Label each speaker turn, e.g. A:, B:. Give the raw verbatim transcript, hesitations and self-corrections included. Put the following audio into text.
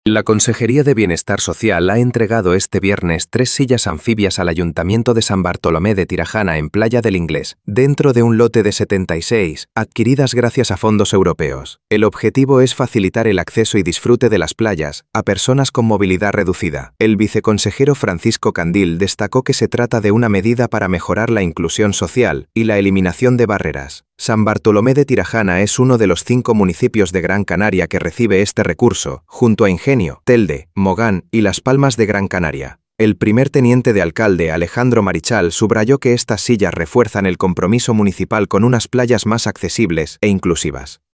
A: La Consejería de Bienestar Social ha entregado este viernes tres sillas anfibias al Ayuntamiento de San Bartolomé de Tirajana en Playa del Inglés, dentro de un lote de setenta y seis, adquiridas gracias a fondos europeos. El objetivo es facilitar el acceso y disfrute de las playas a personas con movilidad reducida. El viceconsejero Francisco Candil destacó que se trata de una medida para mejorar la inclusión social y la eliminación de barreras. San Bartolomé de Tirajana es uno de los cinco municipios de Gran Canaria que recibe este recurso, junto a Ingenio, Telde, Mogán y Las Palmas de Gran Canaria. El primer teniente de alcalde, Alejandro Marichal, subrayó que estas sillas refuerzan el compromiso municipal con unas playas más accesibles e inclusivas.